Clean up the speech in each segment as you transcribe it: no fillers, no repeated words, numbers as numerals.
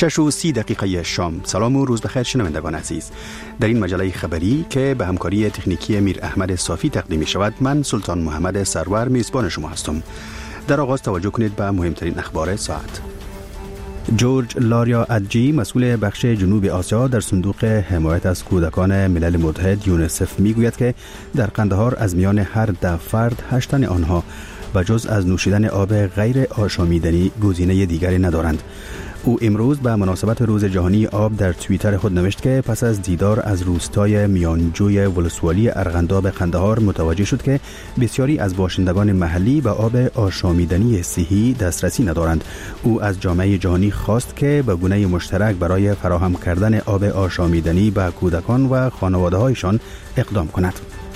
6:30 شام. سلام و روز بخیر شنوندگان عزیز. در این مجله خبری که به همکاری تکنیکی میر احمد صافی تقدیم می شود، من سلطان محمد سرور میزبان شما هستم. در آغاز توجه کنید به مهمترین اخبار ساعت. جورج لاریا ادجی، مسئول بخش جنوب آسیا در صندوق حمایت از کودکان ملل متحد یونیسف، میگوید که در قندهار از میان هر 10 فرد 8 تن آنها و جز از نوشیدن آب غیر آشامیدنی گزینه دیگری ندارند. او امروز به مناسبت روز جهانی آب در توییتر خود نوشت که پس از دیدار از روستای میانجوی ولسوالی ارغنداب قندهار متوجه شد که بسیاری از باشندگان محلی به آب آشامیدنی صحی دسترسی ندارند. او از جامعه جهانی خواست که به گونه مشترک برای فراهم کردن آب آشامیدنی به کودکان و خانواده‌هایشان اقدام کند.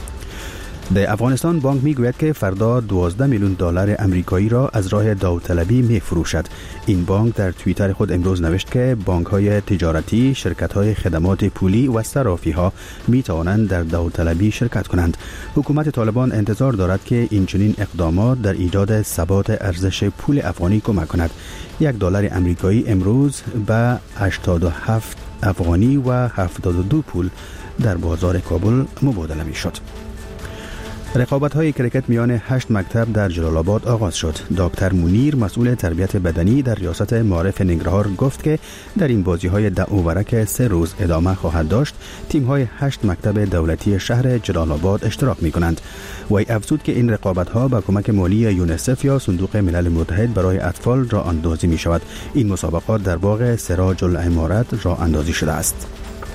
در افغانستان بانک میگوید که فردا 12 میلیون دلار امریکایی را از راه داوطلبی میفروشد. این بانک در توییتر خود امروز نوشت که بانک‌های تجارتی، شرکت‌های خدمات پولی و صرافی‌ها می‌توانند در داوطلبی شرکت کنند. حکومت طالبان انتظار دارد که این چنین اقدامات در ایجاد ثبات ارزش پول افغانی کمک کند. یک دلار امریکایی امروز به 87 افغانی و 72 پول در بازار کابل مبادله می‌شد. رقابت‌های کرکت میان 8 مکتب در جلال آباد آغاز شد. دکتر منیر، مسئول تربیت بدنی در ریاست معارف ننگرهار، گفت که در این بازی‌های 10 اوورک 3 روز ادامه خواهد داشت. تیم‌های 8 مکتب دولتی شهر جلال آباد اشتراک می‌کنند. وی افزود که این رقابت‌ها با کمک مالی یونیسف یا صندوق ملل متحد برای اطفال راه اندازی می‌شود. این مسابقات در باغ سراج العمارت راه اندازی شده است.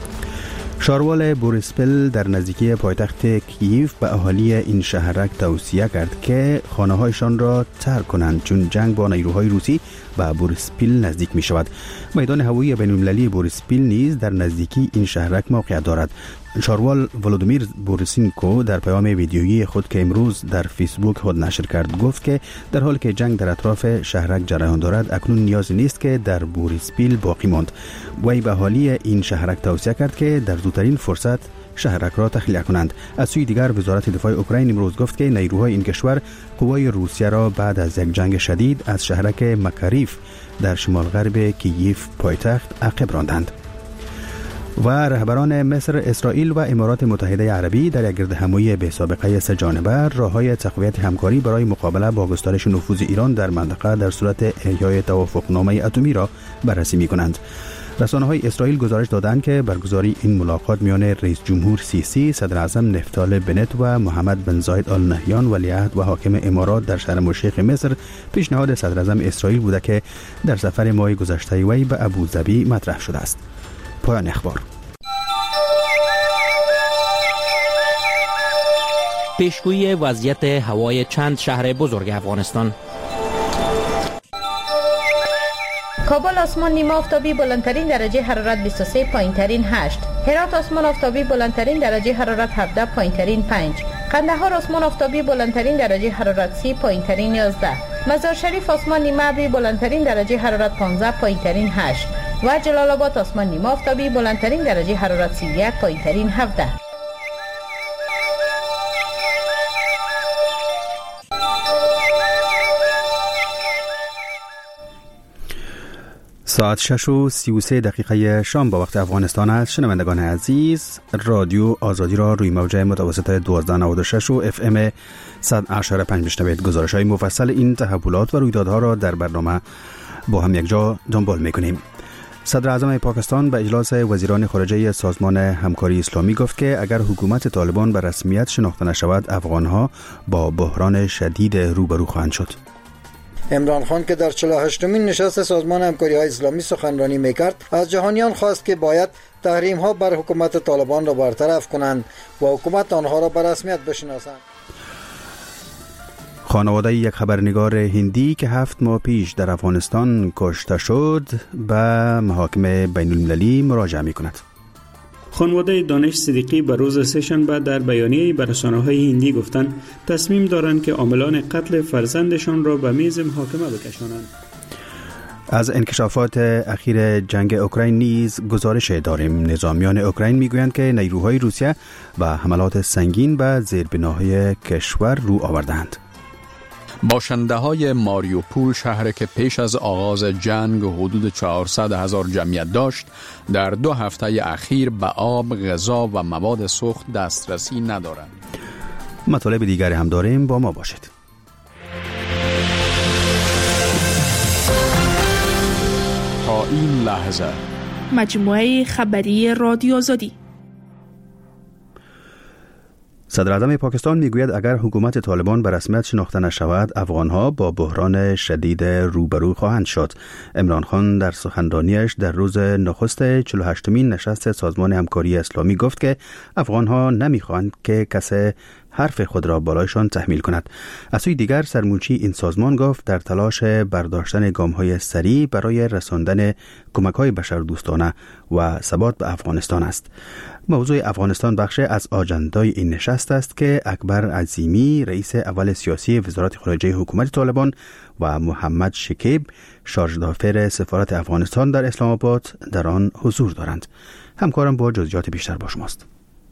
شاروال بوریسپیل در نزدیکی پایتخت کییف به اهالی این شهرک توصیه کرد که خانه‌هایشان را ترک کنند چون جنگ با نیروهای روسی به بوریسپیل نزدیک می شود. میدان هوایی بین‌المللی بوریسپیل نیز در نزدیکی این شهرک موقعیت دارد. شاروال ولودیمیر بوریسینکو در پیام ویدیویی خود که امروز در فیسبوک خود نشر کرد گفت که در حالی که جنگ در اطراف شهرک جریان دارد، اکنون نیازی نیست که در بوریسپیل باقی ماند. وی به اهالی این شهرک توصیه کرد که در زودترین فرصت شهرک را تخلیه کنند. از سوی دیگر وزارت دفاع اوکراین امروز گفت که نیروهای این کشور قوای روسیه را بعد از یک جنگ شدید از شهرک مکاریف در شمال غرب کییف پایتخت عقب راندند. و رهبران مصر، اسرائیل و امارات متحده عربی در یک گردهمایی به سابقه 3 جانبه راه‌های تقویت همکاری برای مقابله با گسترش نفوذ ایران در منطقه در صورت احیای توافقنامه اتمی را بررسی می‌کنند. رسانه‌های اسرائیل گزارش دادند که برگزاری این ملاقات میان رئیس جمهور سیسی، صدر اعظم نفتال بنت و محمد بن زاید آل نهیان ولیعهد و حاکم امارات در شرم الشیخ مصر پیشنهاد صدر اعظم اسرائیل بوده که در سفر ماه گذشته وی به ابوظبی مطرح شده است. پایان اخبار. پیشگویی وضعیت هوای چند شهر بزرگ افغانستان. کابل آسمان نیمه آفتابی، بلندترین درجه حرارت 23، پایینترین 8. هرات آسمان آفتابی، بلندترین درجه حرارت 17، پایینترین 5. قندهار آسمان آفتابی، بلندترین درجه حرارت 30، پایینترین 11. مزار شریف آسمان نیمه ابری، بلندترین درجه حرارت 15، پایینترین 8. و جلال آباد آسمان نیمه آفتابی، بلندترین درجه حرارت 31، پایینترین 17. ساعت 6:33 شام با وقت افغانستان است. شنوندگان عزیز، رادیو آزادی را روی موج متوسط 1296 و FM 100.5 میشنوید. گزارش‌های مفصل این تحولات و رویدادها را در برنامه با هم یک جا دنبال می‌کنیم. صدر اعظم پاکستان به اجلاس وزیران خارجه سازمان همکاری اسلامی گفت که اگر حکومت طالبان به رسمیت شناخته نشود، افغان‌ها با بحران شدید روبرو خواهند شد. عمران خان که در 48مین نشست سازمان همکاری‌های اسلامی سخنرانی می‌کرد، از جهانیان خواست که باید تحریم‌ها بر حکومت طالبان را برطرف کنند و حکومت آنها را به رسمیت بشناسند. خانواده یک خبرنگار هندی که 7 ماه پیش در افغانستان کشته شد به محاکم بین‌المللی مراجعه می‌کند. خانواده دانش صدیقی به روز سه‌شنبه در بیانیه‌ای به رسانه‌های هندی گفتند تصمیم دارند که عاملان قتل فرزندشان را به میز محاکمه بکشانند. از انکشافات اخیر جنگ اوکراین نیز گزارش داریم. نظامیان اوکراین میگویند که نیروهای روسیه به حملات سنگین به زیربناهای کشور رو آوردند. باشنده‌های ماریوپول، شهری که پیش از آغاز جنگ حدود 400,000 جمعیت داشت، در 2 هفته اخیر به آب، غذا و مواد سوخت دسترسی ندارند. مطالب دیگری هم داریم، با ما باشید. تا این لحظه مجموعه خبری رادیو آزادی. صدر اعظم پاکستان میگوید اگر حکومت طالبان به رسمیت شناخته نشود، افغانها با بحران شدید روبرو خواهند شد. عمران خان در سخنرانیش در روز نخست 48مین نشست سازمان همکاری اسلامی گفت که افغانها نمیخواهند که کسی حرف خود را بالایشان تحمیل کند. از سوی دیگر سرموچی این سازمان گفت در تلاش برداشتن گام‌های سریع برای رساندن کمک‌های بشردوستانه و ثبات به افغانستان است. موضوع افغانستان بخش از آجندای این نشست است که اکبر عظیمی، رئیس اول سیاسی وزارت خارجه حکومت طالبان، و محمد شکیب، شارژ دافر سفارت افغانستان در اسلام آباد در آن حضور دارند. همکارم با جزئیات بیشتر با شماست.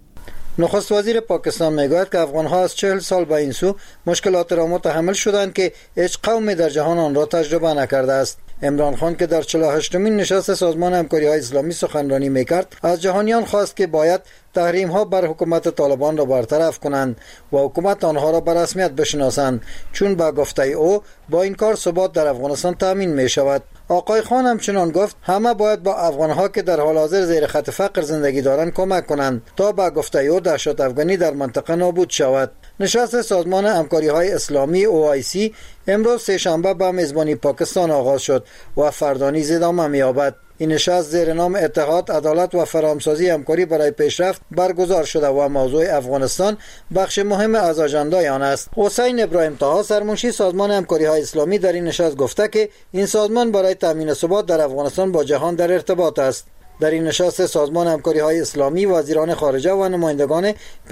نخست وزیر پاکستان میگوید که افغانها از 40 سال به این سو مشکلات را متحمل شدند که هیچ قومی در جهان آن را تجربه نکرده است. عمران خان که در 48مین نشست سازمان همکاری‌های اسلامی سخنرانی میکرد، از جهانیان خواست که باید تحریم‌ها بر حکومت طالبان را برطرف کنند و حکومت آنها را به رسمیت بشناسند، چون با گفته او با این کار ثبات در افغانستان تامین می شود. آقای خان همچنان گفت همه باید با افغانها که در حال حاضر زیر خط فقر زندگی دارند کمک کنند تا با گفته او دهشت افغانی در منطقه نابود شود. نشست سازمان همکاری‌های اسلامی OIC امروز سه‌شنبه به میزبانی پاکستان آغاز شد و فردا نیز ادامه می‌یابد. این نشست زیر نام اتحاد، عدالت و فرامسازی همکاری برای پیشرفت برگزار شده و موضوع افغانستان بخش مهم از آژاندای آن است. حسین ابراهیم طه، سرمنشی سازمان همکاری‌های اسلامی، در این نشست گفته که این سازمان برای تامین ثبات در افغانستان با جهان در ارتباط است. در این نشست سازمان همکاری‌های اسلامی وزیران خارجه و نمایندگان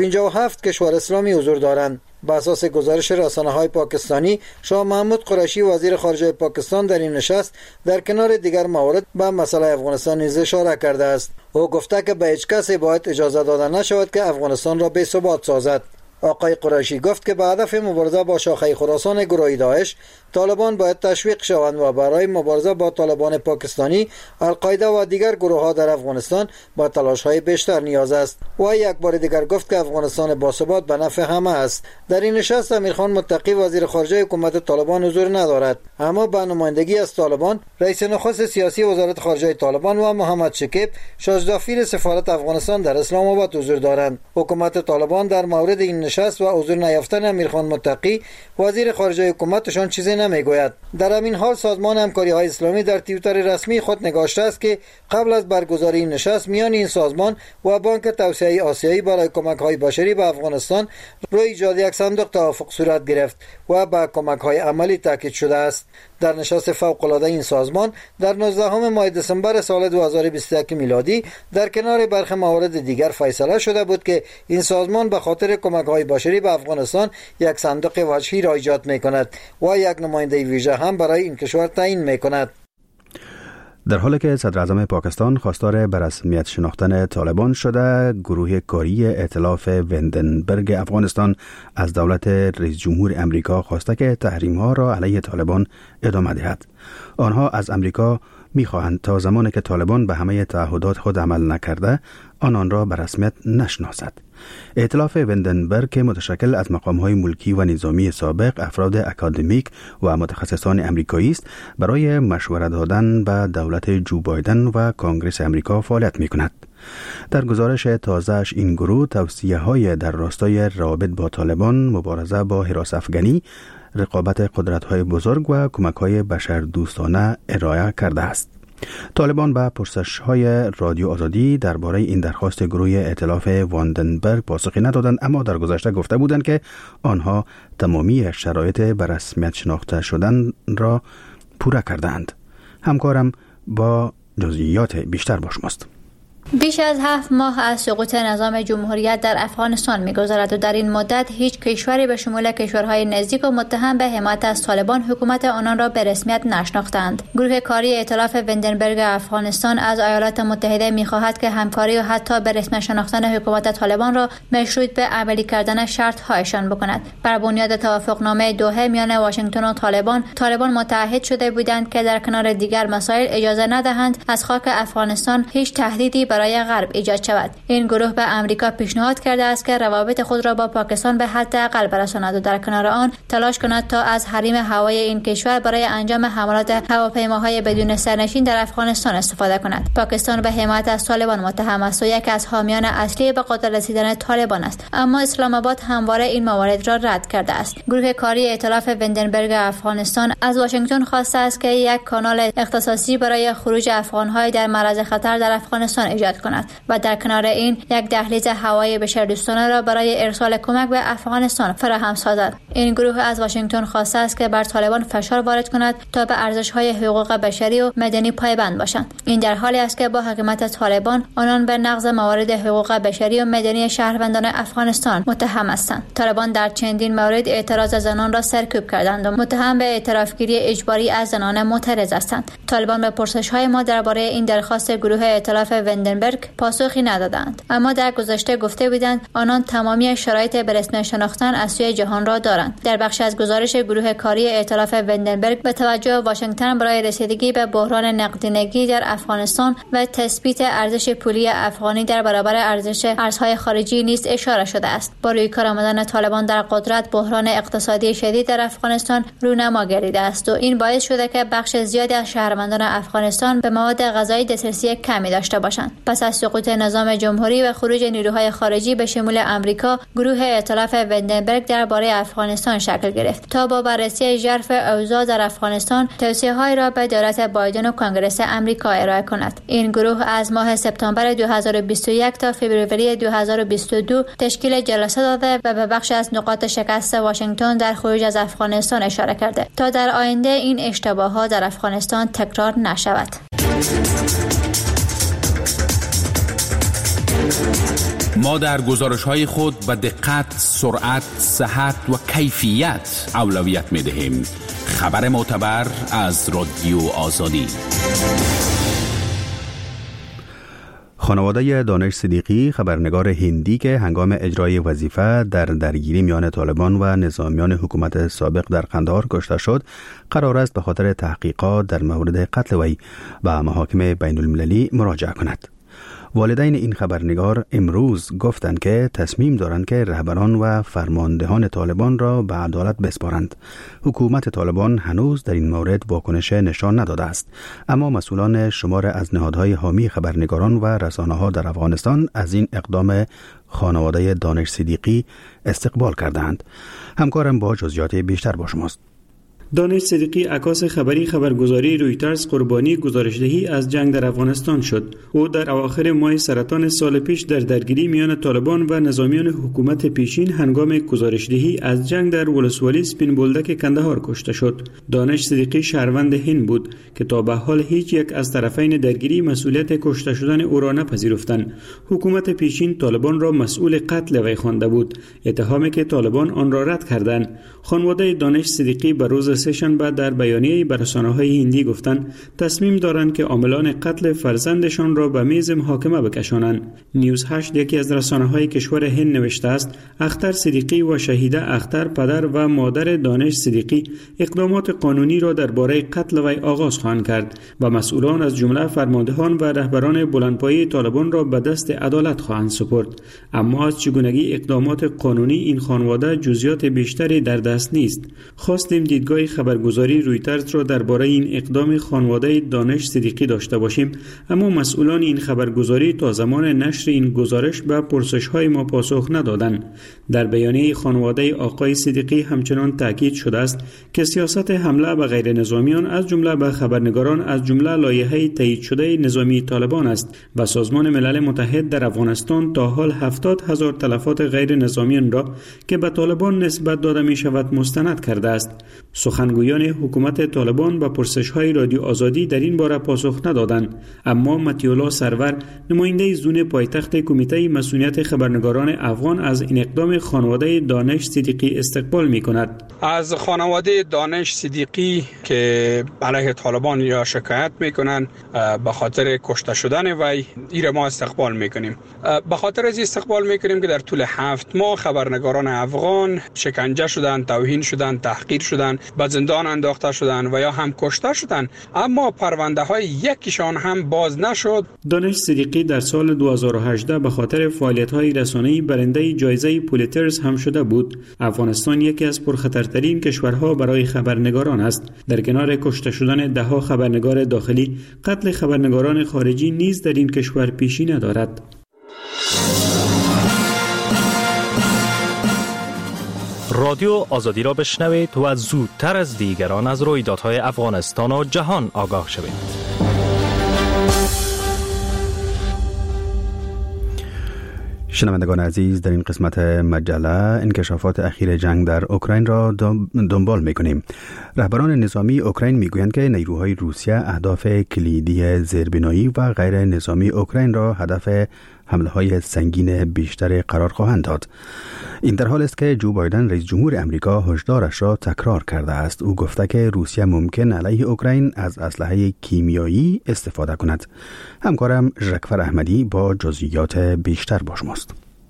57 کشور اسلامی حضور دارند. بر اساس گزارش رسانه‌های پاکستانی، شاه محمود قریشی وزیر خارجه پاکستان در این نشست در کنار دیگر موارد به مسئله افغانستان نیز اشاره کرده است. او گفته که به هیچ کسی باید اجازه داده نشود که افغانستان را بی‌ثبات سازد. آقای قریشی گفت که به هدف مبارزه با شاخه خراسان گروهی داعش، طالبان باید تشویق شوند و برای مبارزه با طالبان پاکستانی، القاعده و دیگر گروه‌ها در افغانستان با تلاش‌های بیشتر نیاز است. و یک بار دیگر گفت که افغانستان باثبات به نفع همه است. در این نشست امیرخان متقی وزیر خارجه حکومت طالبان حضور ندارد، اما به نمایندگی از طالبان رئیس نخست سیاسی وزارت خارجه طالبان و محمد شکیب، شارژ دافر سفارت افغانستان در اسلام آباد حضور دارند. حکومت طالبان در مورد این نشست و حضور نیافتن امیرخان متقی وزیر خارجه حکومتشان چیزی نمیگوید. در همین حال سازمان همکاری‌های اسلامی در توییتر رسمی خود نگاشته است که قبل از برگزاری این نشست میان این سازمان و بانک توسعه آسیایی برای کمک‌های بشری به افغانستان روی ایجاد یک صندوق توافق صورت گرفت و به کمک‌های عملی تاکید شده است. در نشست فوق‌العاده این سازمان در 19 ماه دسامبر سال 2021 میلادی در کنار برخی موارد دیگر فیصله شده بود که این سازمان به خاطر کمک‌های بشری به افغانستان یک صندوق وجهی را ایجاد می‌کند و یک نماینده ویژه هم برای این کشور تعیین می‌کند. در حالی که صدر اعظم پاکستان خواستار به رسمیت شناختن طالبان شده، گروه کاری ائتلاف وندنبرگ افغانستان از دولت رئیس جمهور امریکا خواسته که تحریم‌ها را علیه طالبان ادامه دهد. آنها از امریکا می‌خواهند تا زمانی که طالبان به همه تعهدات خود عمل نکرده، آن را به رسمیت نشناسد. ائتلاف وندنبرگ که متشکل از مقام‌های ملکی و نظامی سابق، افراد اکادمیک و متخصصان امریکایی است، برای مشورت دادن به دولت جو بایدن و کنگره امریکا فعالیت می‌کند. در گزارش تازه‌اش این گروه توصیه‌های در راستای روابط با طالبان، مبارزه با حراس افغانی، رقابت قدرت‌های بزرگ و کمک‌های بشردوستانه ارائه کرده است. طالبان به پرسش‌های رادیو آزادی درباره این درخواست گروه ائتلاف وندنبرگ پاسخی ندادند، اما در گذشته گفته بودند که آنها تمامی شرایط به رسمیت شناخته شدن را پوره کردند. همکارم با جزئیات بیشتر با شماست. بیش از 7 ماه از سقوط نظام جمهوریت در افغانستان می‌گذرد و در این مدت هیچ کشوری به شمول کشورهای نزدیک و متهم به حمایت از طالبان حکومت آنان را به رسمیت نشناختند. گروه کاری ائتلاف وندنبرگ افغانستان از ایالات متحده می‌خواهد که همکاری و حتی به رسمیت شناختن حکومت طالبان را مشروط به عملی کردن شرط‌هایشان بکند. بر بنیاد توافقنامه دوحه میان واشنگتن و طالبان متعهد شده بودند که در کنار دیگر مسائل اجازه ندهند از خاک افغانستان هیچ تهدیدی برای غرب ایجاد شود. این گروه به امریکا پیشنهاد کرده است که روابط خود را با پاکستان به حداقل برساند و در کنار آن تلاش کند تا از حریم هوایی این کشور برای انجام حملات هواپیماهای بدون سرنشین در افغانستان استفاده کند. پاکستان به حمایت از طالبان متهم است و یکی از حامیان اصلی به قدرت رسیدن طالبان است، اما اسلام آباد همواره این موارد را رد کرده است. گروه کاری ائتلاف وندنبرگ افغانستان از واشنگتن خواسته است که یک کانال اختصاصی برای خروج افغان‌های در معرض خطر در افغانستان ایجاد کند و در کنار این یک دهلیز هوایی بشردوستانه را برای ارسال کمک به افغانستان فراهم سازد. این گروه از واشنگتن خواسته است که بر طالبان فشار وارد کند تا به ارزش‌های حقوق بشری و مدنی پایبند باشند. این در حالی است که با حکومت طالبان آنان به نقض موارد حقوق بشری و مدنی شهروندان افغانستان متهم هستند. طالبان در چندین مورد اعتراض زنان را سرکوب کردند و متهم به اعترافگیری اجباری از زنان معترض هستند. طالبان به پرسش‌های ما درباره این درخواست گروه ائتلاف وندنبرگ پاسخی ندادند، اما در گذشته گفته بودند آنان تمامی شرایط به رسمیت شناختن از سوی جهان را دارند. در بخش از گزارش گروه کاری ائتلاف وندنبرگ به توجه واشنگتن برای رسیدگی به بحران نقدینگی در افغانستان و تثبیت ارزش پولی افغانی در برابر ارزش ارزهای خارجی نیز اشاره شده است. با روی کار آمدن طالبان در قدرت، بحران اقتصادی شدید در افغانستان رونما گردیده است و این باعث شده که بخش زیادی از شهروندان افغانستان به مواد غذایی دسترسی کمی داشته باشند. پس از سقوط نظام جمهوری و خروج نیروهای خارجی به شمول امریکا، گروه ائتلاف وندنبرگ درباره افغانستان شکل گرفت تا با بررسی ژرف اوضاع در افغانستان توصیه‌هایی را به دولت بایدن و کنگره امریکا ارائه کند. این گروه از ماه سپتامبر 2021 تا فوریه 2022 تشکیل جلسه داده و به بخش از نقاط شکست واشنگتن در خروج از افغانستان اشاره کرده تا در آینده این اشتباهات در افغانستان تکرار نشود. ما در گزارش‌های خود به دقت، سرعت، صحت و کیفیت اولویت می‌دهیم. خبر معتبر از رادیو آزادی. خانواده دانش صدیقی، خبرنگار هندی که هنگام اجرای وظیفه در درگیری میان طالبان و نظامیان حکومت سابق در قندهار کشته شد، قرار است به خاطر تحقیقات در مورد قتل وی به محاکم بین المللی مراجعه کند. والدین این خبرنگار امروز گفتند که تصمیم دارند که رهبران و فرماندهان طالبان را به عدالت بسپارند. حکومت طالبان هنوز در این مورد واکنش نشان نداده است، اما مسئولان شمار از نهادهای حامی خبرنگاران و رسانه‌ها در افغانستان از این اقدام خانواده دانش صدیقی استقبال کردند. همکارم با جزئیات بیشتر با شماست. دانش صدیقی، عکاس خبری خبرگزاری رویترز، قربانی گزارشدهی از جنگ در افغانستان شد. او در اواخر ماه سرطان سال پیش در درگیری میان طالبان و نظامیان حکومت پیشین هنگام گزارشدهی از جنگ در ولسوالی سپین بولدک کندهار کشته شد. دانش صدیقی شهروند هند بود که تا به حال هیچ یک از طرفین درگیری مسئولیت کشته شدن او را نپذیرفتند. حکومت پیشین طالبان را مسئول قتل وی خوانده بود، اتهامی که طالبان آن را رد کردند. خانواده دانش صدیقی به روز سه‌شنبه در بیانیه‌ای به رسانه‌های هندی گفتند تصمیم دارند که عاملان قتل فرزندشان را به میز محاکمه بکشانند. نیوز 8 یکی از رسانه‌های کشور هند نوشته است اختر صدیقی و شهیده اختر، پدر و مادر دانش صدیقی، اقدامات قانونی را درباره قتل وی آغاز خواهند کرد و مسئولان از جمله فرماندهان و رهبران بلندپایه طالبان را به دست عدالت خواهند سپرد. اما از چگونگی اقدامات قانونی این خانواده جزئیات بیشتری در دست نیست. خواستیم دیدگاه خبرگزاری رویترز را درباره این اقدام خانواده دانش صدیقی داشته باشیم، اما مسئولان این خبرگزاری تا زمان نشر این گزارش به پرسش‌های ما پاسخ ندادند. در بیانیه خانواده آقای صدیقی همچنان تاکید شده است که سیاست حمله به غیر نظامیان از جمله به خبرنگاران از جمله لایحه تایید شده نظامی طالبان است و سازمان ملل متحد در افغانستان تا حال 70,000 تلفات غیر نظامیان را که به طالبان نسبت داده می شود مستند کرده است. سخنگویان حکومت طالبان به پرسش‌های رادیو آزادی در این باره پاسخ ندادند، اما مطیع‌الله سرور نماینده زون پایتخت کمیته مسئولیت خبرنگاران افغان از این اقدام خانواده دانش صدیقی استقبال می‌کند. از خانواده دانش صدیقی که علیه طالبان یا شکایت میکنن به خاطر کشته شدن وی، این ما استقبال میکنیم. به خاطر از استقبال میکنیم که در طول 7 ماه خبرنگاران افغان شکنجه شدن، توهین شدن، تحقیر شدن، به زندان انداخته شدن و یا هم کشته شدن، اما پرونده های یکیشان هم باز نشد. دانش صدیقی در سال 2018 به خاطر فعالیت های رسانه‌ای برنده جایزه پولیتزر هم شده بود. افغانستان یکی از پرخطرترین کشورها برای خبرنگاران است. در کنار کشته شدن ده‌ها خبرنگار داخلی، قتل خبرنگاران خارجی نیز در این کشور پیشی ندارد. رادیو آزادی را بشنوید و زودتر از دیگران از رویدادهای افغانستان و جهان آگاه شوید. شنوندگان عزیز، در این قسمت مجله انکشافات اخیر جنگ در اوکراین را دنبال می‌کنیم. رهبران نظامی اوکراین میگویند که نیروهای روسیه اهداف کلیدی زیربنایی و غیر نظامی اوکراین را هدف حمله‌های سنگین بیشتر قرار خواهند داد. این در حال است که جو بایدن رئیس جمهور امریکا هشدارش را تکرار کرده است. او گفته که روسیه ممکن علیه اوکراین از اسلحه کیمیایی استفاده کند. همکارم ژکفر احمدی با جزئیات بیشتر با شماست.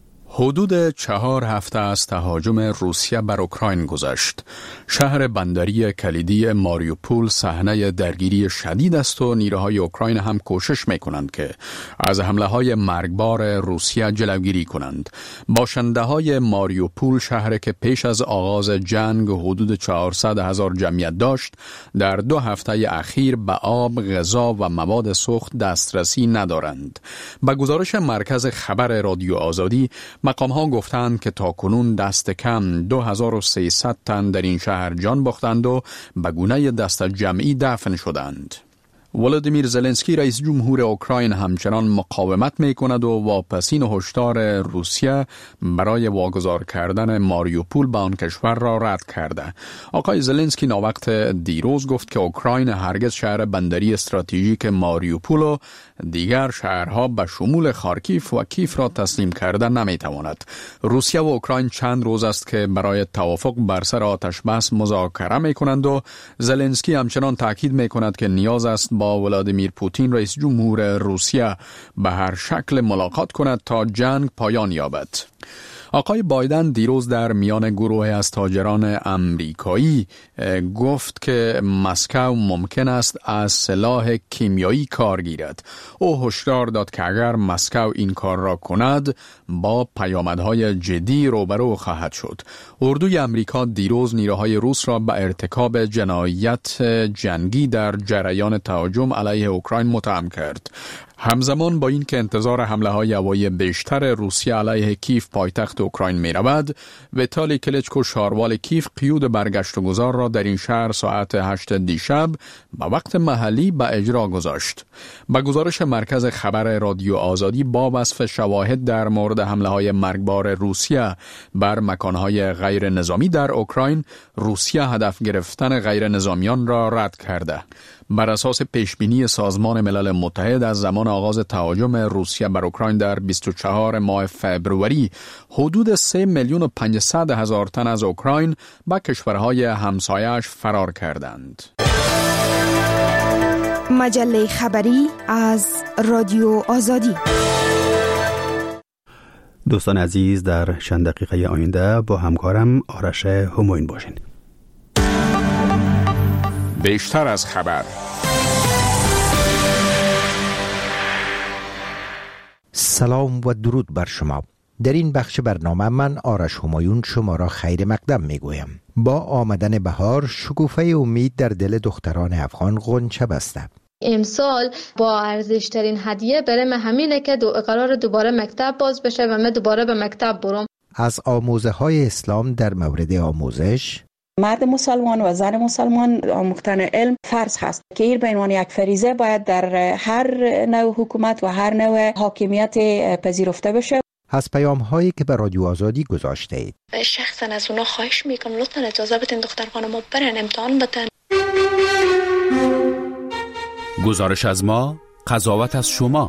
حدود 4 هفته از تهاجم روسیه بر اوکراین گذشت. شهر بندری کلیدی ماریوپول صحنه درگیری شدید است و نیروهای اوکراین هم کوشش می‌کنند که از حمله‌های مرگبار روسیه جلوگیری کنند. باشنده‌های ماریوپول، شهری که پیش از آغاز جنگ حدود 400,000 جمعیت داشت، در 2 هفته اخیر به آب، غذا و مواد سوخت دسترسی ندارند. به گزارش مرکز خبر رادیو آزادی، مقام‌ها گفتند که تاکنون دست کم 2300 تن در این شهر جان باختند و به گونه دست جمعی دفن شدند. ولادیمیر زلنسکی رئیس جمهور اوکراین همچنان مقاومت می‌کند و واپسین هشدار روسیه برای واگذار کردن ماریوپول به آن کشور را رد کرده. آقای زلنسکی ناوقت دیروز گفت که اوکراین هرگز شهر بندری استراتژیک ماریوپول و دیگر شهرها به شمول خارکیف و کیف را تسلیم کرده نمی‌تواند. روسیه و اوکراین چند روز است که برای توافق بر سر آتش بس مذاکره می‌کنند و زلنسکی همچنان تاکید می‌کند که نیاز است با ولادیمیر پوتین رئیس جمهور روسیه به هر شکل ملاقات کند تا جنگ پایان یابد. آقای بایدن دیروز در میان گروه از تاجران امریکایی گفت که مسکو ممکن است از سلاح کیمیایی کار گیرد. او هشدار داد که اگر مسکو این کار را کند با پیامدهای جدی روبرو خواهد شد. اردوی امریکا دیروز نیروهای روس را به ارتکاب جنایت جنگی در جریان تهاجم علیه اوکراین متهم کرد. همزمان با این که انتظار حمله‌های هوایی بیشتر روسیه علیه کیف پایتخت اوکراین می‌رود، ویتالی کلیچکو شاروال کیف قیود برگشت و گذار را در این شهر ساعت 8 دیشب به وقت محلی به اجرا گذاشت. با گزارش مرکز خبر رادیو آزادی، با وصف شواهد در مورد حمله‌های مرگبار روسیه بر مکان‌های غیر نظامی در اوکراین، روسیه هدف گرفتن غیر نظامیان را رد کرده. بر اساس پیشبینی سازمان ملل متحد، از زمان آغاز تهاجم روسیه بر اوکراین در 24 ماه فبروری، حدود 3,500,000 تن از اوکراین به کشورهای همسایه‌اش فرار کردند. مجله خبری از رادیو آزادی. دوستان عزیز، در چند دقیقه آینده با همکارم آرش هموین باشین. بیشتر از خبر. سلام و درود بر شما. در این بخش برنامه من آرش همایون شما را خیر مقدم میگویم. با آمدن بهار، شکوفه امید در دل دختران افغان غنچه بسته. امسال با ارزشترین هدیه برای همینه که قرار دوباره مکتب باز بشه و من دوباره به مکتب برم. از آموزه های اسلام در مورد آموزش، مرد مسلمان و زن مسلمان آموختن علم فرض هست که این به عنوان یک فریضه باید در هر نوع حکومت و هر نوع حاکمیت پذیرفته بشه. از پیام‌هایی که به رادیو آزادی گذاشته اید. شخصا از اونا خواهش میکنم لطفاً اجازه بدین دختر خانم‌ها برن امتحان بدن. گزارش از ما، قضاوت از شما.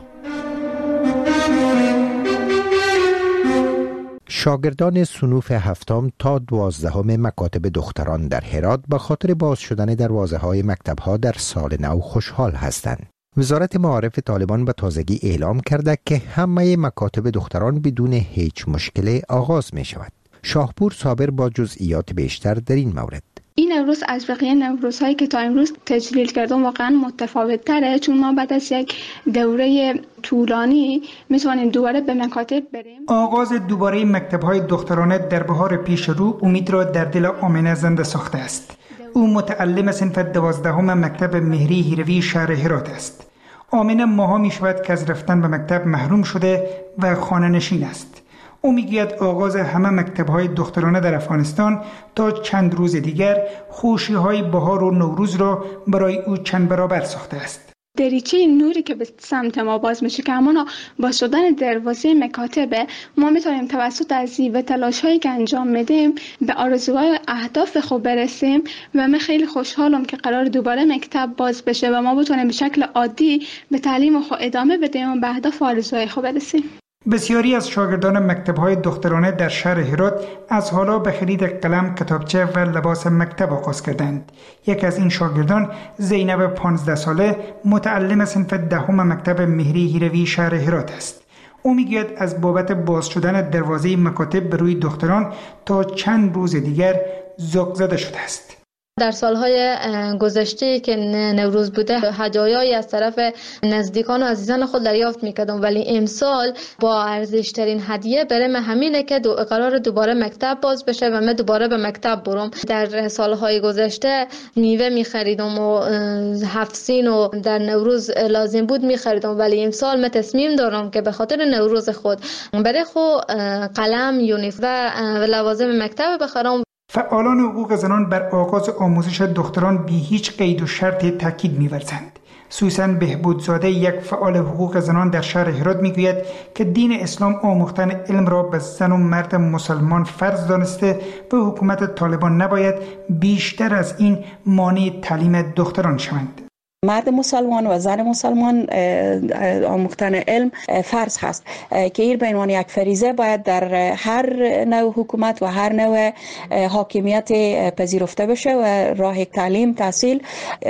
شاگردان صنوف 7 تا 12 مکاتب دختران در هرات به خاطر باز شدن دروازه‌های مکتب‌ها در سال نو خوشحال هستند. وزارت معارف طالبان به تازگی اعلام کرده که همه مکاتب دختران بدون هیچ مشکلی آغاز می شود. شاهپور صابر با جزئیات بیشتر در این مورد. این نوروز از بقیه نوروزهایی که تا امروز تجلیل کردم واقعا متفاوت تره، چون ما بعد از یک دوره طولانی میتونیم دوباره به مکاتب بریم. آغاز دوباره مکتب‌های دخترانه در بهار پیش رو امید را در دل آمنه زنده ساخته است. او متعلم صنف 12 مکتب مهری هیروی شهر هرات است. آمنه ماها می شود که از رفتن به مکتب محروم شده و خانه نشین است. او میگوید آغاز همه مکتب‌های دخترانه در افغانستان تا چند روز دیگر خوشی‌های بهار و نوروز را برای او چند برابر ساخته است. دریچه نوری که به سمت ما باز میشه که همانا با شدن دروازه مکاتب ما میتونیم توسط عزیز و تلاش‌هایی که انجام میدیم به آرزوهای اهداف خود برسیم و من خیلی خوشحالم که قرار دوباره مکتب باز بشه و ما بتونیم به شکل عادی به تعلیم خود ادامه بدیم و به اهداف و آرزوهای خود برسیم. بسیاری از شاگردان مکتب‌های دخترانه در شهر هرات از حالا به خرید قلم، کتابچه و لباس مکتب آغاز کردند. یکی از این شاگردان زینب 15 ساله متعلم صنف 10 مکتب مهری هیروی شهر هرات است. او میگوید از بابت باز شدن دروازه مکاتب به روی دختران تا چند روز دیگر ذوق زده شده است. در سالهای گذشته که نوروز بوده هدایایی از طرف نزدیکان و عزیزان خود دریافت میکردم، ولی امسال با ارزشترین هدیه برای من همینه که قرار دوباره مکتب باز بشه و من دوباره به مکتب برم. در سالهای گذشته میوه میخریدم و 7 سین و در نوروز لازم بود میخریدم، ولی امسال من تصمیم دارم که به خاطر نوروز خود برای خود قلم، یونیفرم و لوازم مکتب بخرم. فعالان حقوق زنان بر آغاز آموزش دختران بی هیچ قید و شرطی تاکید می‌ورزند. سوسن بهبودزاده، یک فعال حقوق زنان در شهر هرات، میگوید که دین اسلام آموختن علم را به زن و مرد مسلمان فرض دانسته و حکومت طالبان نباید بیشتر از این مانع تعلیم دختران شوند. مرد مسلمان و زن مسلمان آموختن علم فرض هست که این به عنوان یک فریضه باید در هر نوع حکومت و هر نوع حاکمیت پذیرفته بشه و راه تعلیم، تحصیل،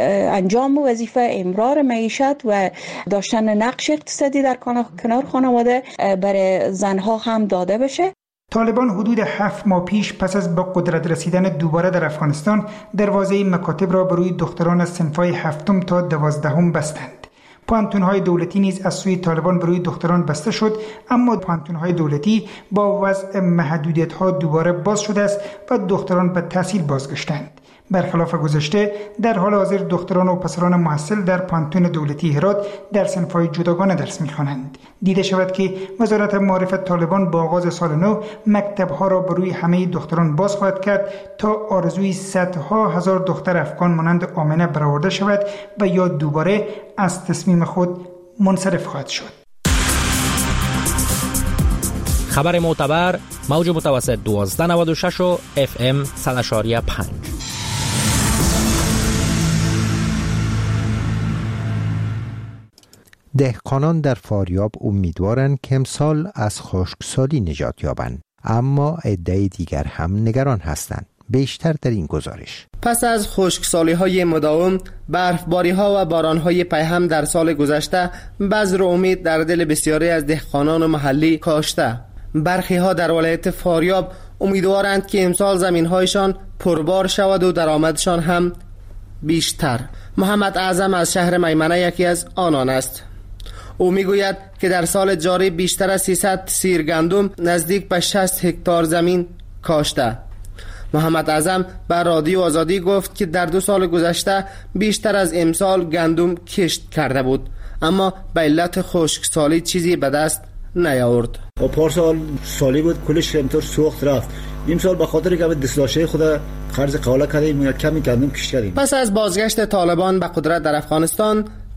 انجام وظیفه، امرار معیشت و داشتن نقش اقتصادی در کنار خانواده برای زنها هم داده بشه. طالبان حدود 7 ماه پیش پس از به قدرت رسیدن دوباره در افغانستان دروازه مکاتب را بروی دختران از صنف‌های 7 تا 12 بستند. پانتون‌های دولتی نیز از سوی طالبان بروی دختران بسته شد، اما پانتون‌های دولتی با وضع محدودیت‌ها دوباره باز شده است و دختران به تحصیل بازگشتند. برخلاف گذشته در حال حاضر دختران و پسران محصل در پانتون دولتی هرات در صنف‌های جداگانه درس می‌خوانند. دیده شود که وزارت معارف طالبان با آغاز سال نو مکتب‌ها را بروی همه دختران باز خواهد کرد تا آرزوی صدها هزار دختر افغان مانند آمنه برآورده شود و یا دوباره از تصمیم خود منصرف خواهد شد. خبر معتبر، موج متوسط 1296 و FM 100.5. دهقانان در فاریاب امیدوارند که امسال از خشکسالی نجات یابند، اما عده دیگر هم نگران هستند. بیشتر در این گزارش. پس از خشکسالی‌های مداوم، برفباری‌ها و باران‌های پیهم در سال گذشته، بذر امید در دل بسیاری از دهقانان محلی کاشته. برخی‌ها در ولایت فاریاب امیدوارند که امسال زمین‌هایشان پربار شود و درآمدشان هم بیشتر. محمد اعظم از شهر میمنه یکی از آنان است. او میگوید که در سال جاری بیشتر از 300 سیر گندم نزدیک به 60 هکتار زمین کاشته. محمد اعظم بر رادیو آزادی گفت که در 2 سال گذشته بیشتر از امسال گندم کشت کرده بود، اما به علت خشکسالی چیزی به دست نیاورد. پارسال سالی بود کلش همطور سوخت رفت. این سال به خاطر که دستلاشای خود قرض قاله کردیم کمی گندم کشت کردیم. پس از بازگشت طالبان به قدرت در افغانستان،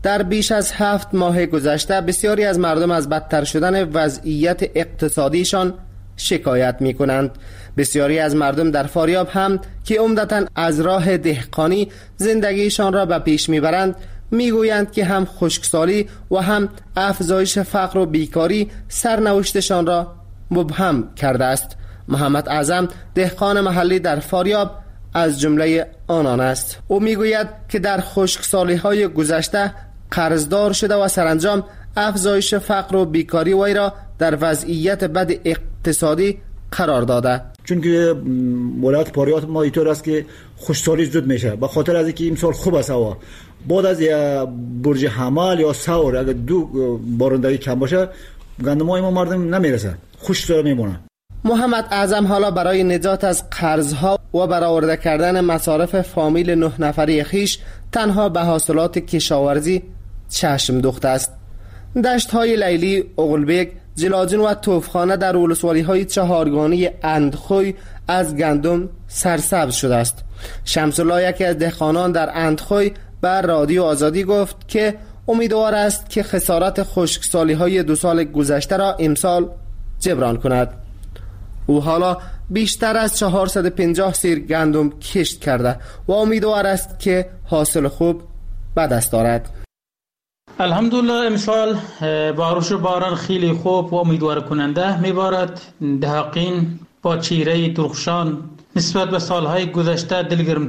در بیش از 7 ماه گذشته بسیاری از مردم از بدتر شدن وضعیت اقتصادیشان شکایت می کنند. بسیاری از مردم در فاریاب هم که عمدتاً از راه دهقانی زندگیشان را به پیش می برند می گویند که هم خشکسالی و هم افزایش فقر و بیکاری سرنوشتشان را مبهم کرده است. محمد اعظم دهقان محلی در فاریاب از جمله آنان است. او می گوید که در خشکسالی های گذشته قرضدار شده و سرانجام افزایش فقر و بیکاری وی را در وضعیت بد اقتصادی قرار داده. چون که ولایت فاریاب ما اینطور است که خشکسالی زود میشه، به خاطر از اینکه امسال خوب است هوا. بعد از برج حمل یا ثور اگر دو بارندگی کم باشه گندمای ما مردم نمیرسه، خشکسال میمونه. محمد اعظم حالا برای نجات از قرضها و برآورده کردن مصارف فامیل 9 نفری خیش تنها به حاصلات کشاورزی چشم دوخته است. دشت‌های لیلی، اغلبیک، جلاجین و توفخانه در ولسوالی‌های چهارگانی اندخوی از گندم سرسبز شده است. شمس الله، یکی از دهقانان در اندخوی، بر رادیو آزادی گفت که امیدوار است که خسارت خشکسالی‌های 2 سال گذشته را امسال جبران کند. او حالا بیشتر از 450 سیر گندم کشت کرده و امیدوار است که حاصل خوب به دست آورد. الحمدلله امسال بارش و باران خیلی خوب و امیدوار کننده میبارد. دهقین با چیره درخشان نسبت به سالهای گذشته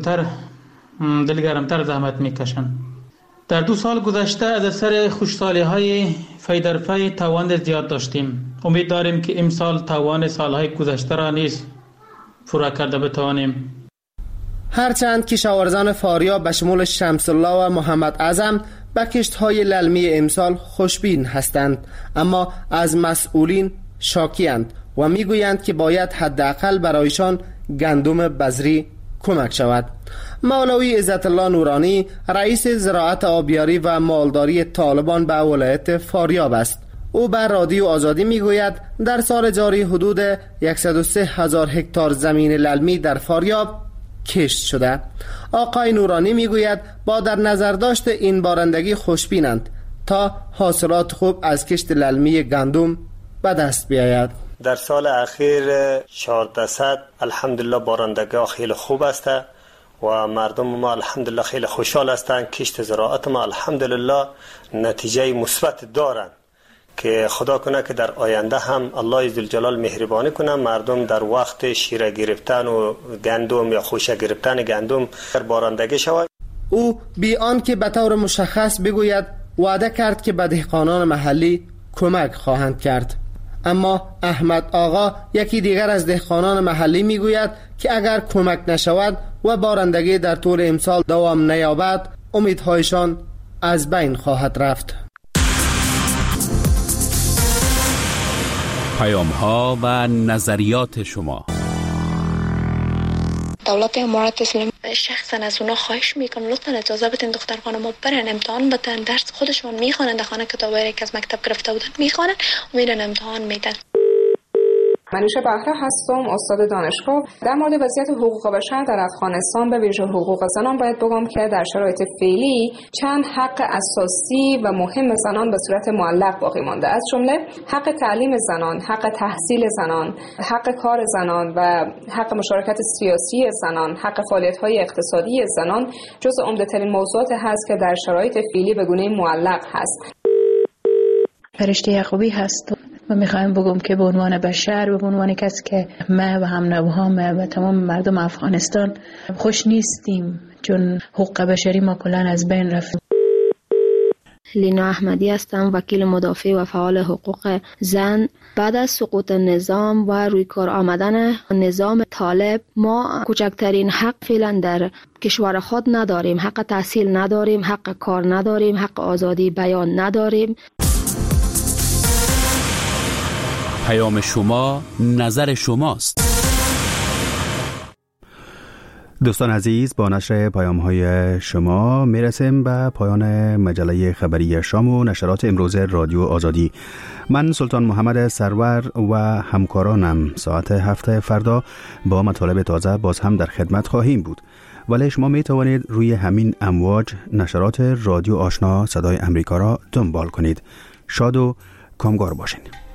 دلگرمتر زحمت میکشند. در 2 سال گذشته از اثر خشکسالی‌های فی در فی تاوان زیاد داشتیم. امید داریم که امسال تاوان سالهای گذشته را نیز فرا کرده بتوانیم. هرچند کشاورزان فاریاب به شمول شمس الله و محمد اعظم به کشت‌های للمی امسال خوشبین هستند، اما از مسئولین شاکی‌اند و میگویند که باید حداقل برایشان گندم بذری کمک شود. مولوی عزت الله نورانی، رئیس زراعت آبیاری و مالداری طالبان به ولایت فاریاب است. او بر رادیو آزادی میگوید در سال جاری حدود 103,000 هکتار زمین للمی در فاریاب کشت شده. آقای نورانی میگوید با در نظر داشت این بارندگی خوشبینند تا حاصلات خوب از کشت للمی گندم به دست بیاید. در سال اخیر 1400 الحمدلله بارندگی خیلی خوب است و مردم ما الحمدلله خیلی خوشحال هستند. کشت زراعت ما الحمدلله نتیجه مثبت دارند که خدا کنه که در آینده هم الله ذوالجلال مهربانی کنه مردم در وقت شیره گرفتن و گندم یا خوشه گرفتن گندم در بارندگی شود. او بی آن که به طور مشخص بگوید وعده کرد که به دهقانان محلی کمک خواهند کرد. اما احمد آقا، یکی دیگر از دهقانان محلی، میگوید که اگر کمک نشود و بارندگی در طول امسال دوام نیابد امیدهایشان از بین خواهد رفت. پیام‌ها و نظریات شما. دولت امارات اسلامی شخصا از اونا خواهش میکنم لطفا اجازه بدین دختر خانم‌ها برن امتحان بدن، درس خودشون میخوانن، در خانه کتابایی که از مکتب گرفته بودن میخوانن و میرن امتحان میدن. منوشه بهره هستم، استاد دانشگاه. در مورد وضعیت حقوق بشر در افغانستان به ویژه حقوق زنان باید بگم که در شرایط فعلی چند حق اساسی و مهم زنان به صورت معلق باقی مانده، از جمله حق تعلیم زنان، حق تحصیل زنان، حق کار زنان و حق مشارکت سیاسی زنان، حق فعالیت‌های اقتصادی زنان جزو عمده‌ترین موضوعات هست که در شرایط فعلی به گونه معلق هست. فرشته یعقوبی هست و میخوایم بگم که به عنوان بشر و به عنوان کسی که ما و هم نوهام و تمام مردم افغانستان خوش نیستیم چون حقوق بشری ما کلان از بین رفت. لینا احمدی هستم، وکیل مدافع و فعال حقوق زن. بعد از سقوط نظام و روی کار آمدن نظام طالب ما کوچکترین حق فعلا در کشور خود نداریم. حق تحصیل نداریم، حق کار نداریم، حق آزادی بیان نداریم. پیام شما نظر شماست. دوستان عزیز، با نشر پیام‌های شما میرسیم به پایان مجله خبری شام و نشرات امروز رادیو آزادی. من سلطان محمد سرور و همکارانم ساعت 7 فردا با مطالب تازه باز هم در خدمت خواهیم بود. ولی شما می توانید روی همین امواج نشرات رادیو آشنا صدای امریکا را دنبال کنید. شاد و کامگار باشین.